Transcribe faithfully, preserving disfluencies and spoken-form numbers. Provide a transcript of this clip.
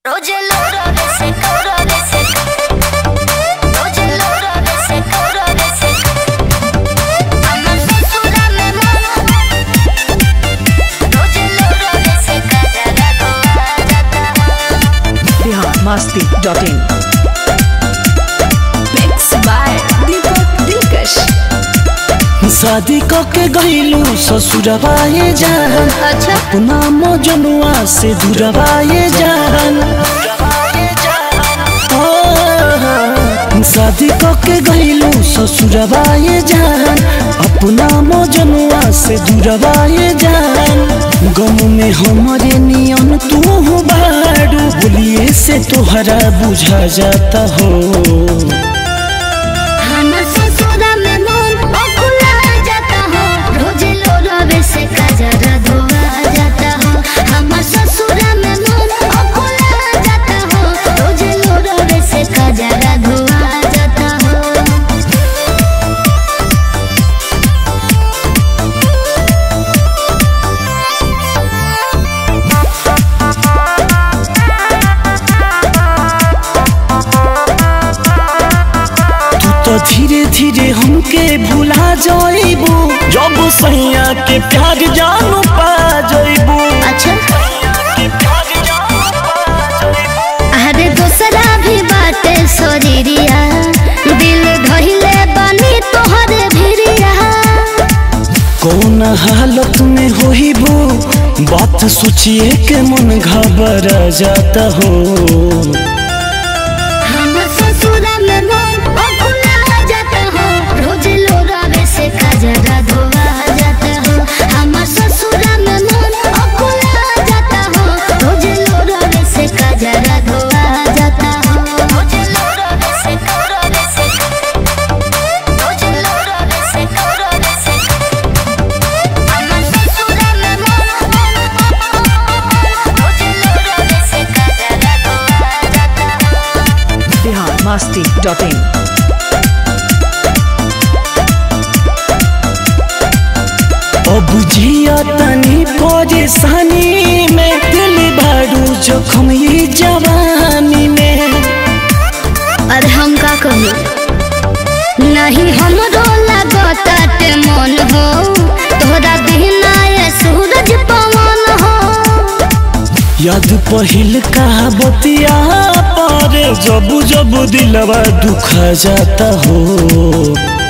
Roger Laura de seca, Laura de seca. Roger Laura de seca, Laura de seca. Ama censura me mama. Roger Laura de seca, jala goa jata. Bihar मस्ती dot in Mix by Deepak Dilkash. शादी के गईलू ससुरवाए जान अच्छा अपना मजनुआ से दूरवाए जान शादी के गईलू ससुरवाए जान अपना मजनुआ से दूरवाए जान गम में हमारे नियन तू बाड़ू बोलिए से तोहरा बुझा जाता हो हमर ससुरा में मन बकुला जाता हो। रोजे लोरावे से कजरा धोआ जाता हो। हमर ससुरा में मन बकुला जाता हो। रोजे लोरावे से कजरा धोआ जाता हो। तो धीरे धीरे हमके भुला जाइबू जब सैया के प्यार जानू पा जाइबू अच्छा अरे दूसरा भी बाटे सोरिया दिल धइले बनी तोहरे भिरिया। कौन हालत में होइबू बात सोचिए के मन घबरा जाता हो हमर ससुरा में मन बकुला जाता हो। रोज लोरावे से कजरा धोआ जाता हो। हमर ससुरा में मन बकुला जाता हो। रोज लोरावे से कजरा धोआ जाता हो। रोज लोरावे से लोरावे से रोज लोरावे से लोरावे से हमर ससुरा में मन रोज लोरावे से कजरा धोआ जाता हो। बिहार मस्ती डॉट इन अब जिया तनी परेशानी में दिल बारू जोखम ये जवानी में अरे हम का कही नहीं हमरो लगताटे मन हो तोहरा बिना ये सूरज पवन हो। याद पहिल का बतिया पर जब जब दिलवा दुखा जाता हो